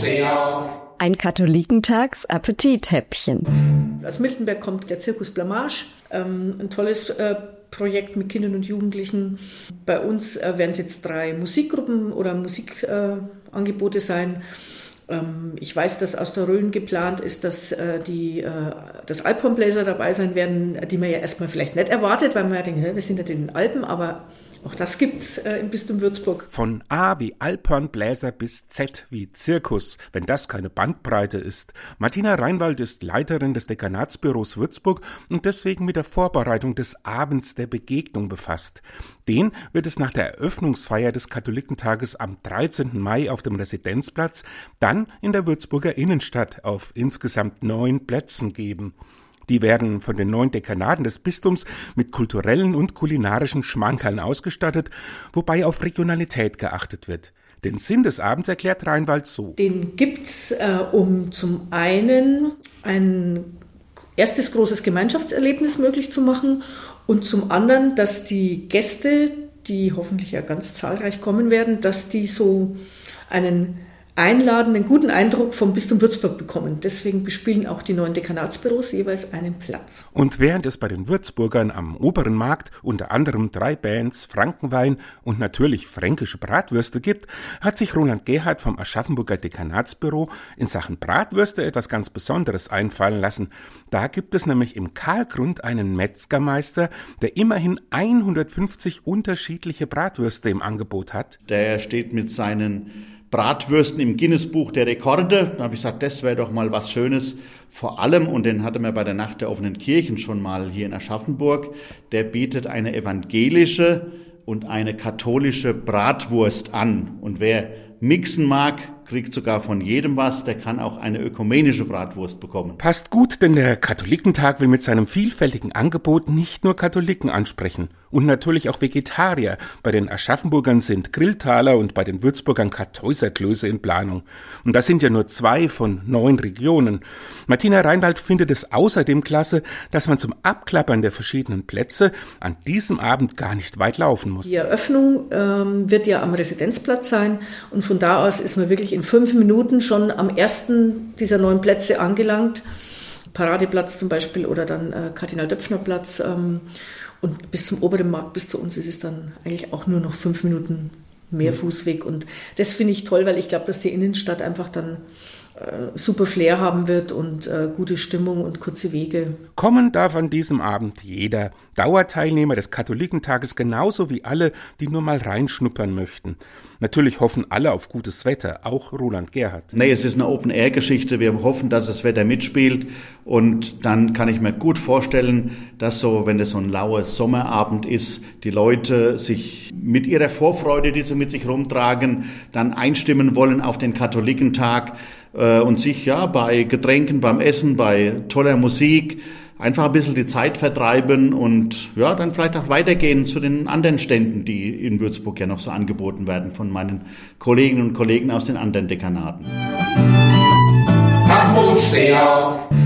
steh auf. Ein Katholikentags-Appetithäppchen. Aus Miltenberg kommt der Zirkus Blamage, ein tolles Projekt mit Kindern und Jugendlichen. Bei uns werden es jetzt 3 Musikgruppen oder Musikangebote sein. Ich weiß, dass aus der Rhön geplant ist, dass das Alphornbläser dabei sein werden, die man ja erstmal vielleicht nicht erwartet, weil man ja denkt, wir sind ja in den Alpen, aber auch das gibt's im Bistum Würzburg. Von A wie Alphornbläser bis Z wie Zirkus, wenn das keine Bandbreite ist. Martina Reinwald ist Leiterin des Dekanatsbüros Würzburg und deswegen mit der Vorbereitung des Abends der Begegnung befasst. Den wird es nach der Eröffnungsfeier des Katholikentages am 13. Mai auf dem Residenzplatz, dann in der Würzburger Innenstadt auf insgesamt 9 Plätzen geben. Die werden von den 9 Dekanaten des Bistums mit kulturellen und kulinarischen Schmankerln ausgestattet, wobei auf Regionalität geachtet wird. Den Sinn des Abends erklärt Reinwald so. Den gibt's, um zum einen ein erstes großes Gemeinschaftserlebnis möglich zu machen und zum anderen, dass die Gäste, die hoffentlich ja ganz zahlreich kommen werden, dass die so einen einladenden, guten Eindruck vom Bistum Würzburg bekommen. Deswegen bespielen auch die 9 Dekanatsbüros jeweils einen Platz. Und während es bei den Würzburgern am Oberen Markt unter anderem 3 Bands, Frankenwein und natürlich fränkische Bratwürste gibt, hat sich Roland Gerhardt vom Aschaffenburger Dekanatsbüro in Sachen Bratwürste etwas ganz Besonderes einfallen lassen. Da gibt es nämlich im Karlgrund einen Metzgermeister, der immerhin 150 unterschiedliche Bratwürste im Angebot hat. Der steht mit seinen Bratwürsten im Guinness-Buch der Rekorde. Da habe ich gesagt, das wäre doch mal was Schönes. Vor allem, und den hatte man bei der Nacht der offenen Kirchen schon mal hier in Aschaffenburg, der bietet eine evangelische und eine katholische Bratwurst an. Und wer mixen mag, kriegt sogar von jedem was, der kann auch eine ökumenische Bratwurst bekommen. Passt gut, denn der Katholikentag will mit seinem vielfältigen Angebot nicht nur Katholiken ansprechen und natürlich auch Vegetarier. Bei den Aschaffenburgern sind Grilltaler und bei den Würzburgern Kartäuserklöße in Planung. Und das sind ja nur 2 von 9 Regionen. Martina Reinwald findet es außerdem klasse, dass man zum Abklappern der verschiedenen Plätze an diesem Abend gar nicht weit laufen muss. Die Eröffnung wird ja am Residenzplatz sein und von da aus ist man wirklich in 5 Minuten schon am ersten dieser 9 Plätze angelangt. Paradeplatz zum Beispiel oder dann Kardinal-Döpfner-Platz. Und bis zum Oberen Markt, bis zu uns ist es dann eigentlich auch nur noch 5 Minuten mehr Fußweg. Und das finde ich toll, weil ich glaube, dass die Innenstadt einfach dann super Flair haben wird und gute Stimmung und kurze Wege. Kommen darf an diesem Abend jeder. Dauerteilnehmer des Katholikentages genauso wie alle, die nur mal reinschnuppern möchten. Natürlich hoffen alle auf gutes Wetter, auch Roland Gerhardt. Nee, es ist eine Open-Air-Geschichte. Wir hoffen, dass das Wetter mitspielt. Und dann kann ich mir gut vorstellen, dass so, wenn es so ein lauer Sommerabend ist, die Leute sich mit ihrer Vorfreude, die sie mit sich rumtragen, dann einstimmen wollen auf den Katholikentag und sich ja bei Getränken, beim Essen, bei toller Musik einfach ein bisschen die Zeit vertreiben und ja, dann vielleicht auch weitergehen zu den anderen Ständen, die in Würzburg ja noch so angeboten werden von meinen Kolleginnen und Kollegen aus den anderen Dekanaten. Hamburg, steh auf!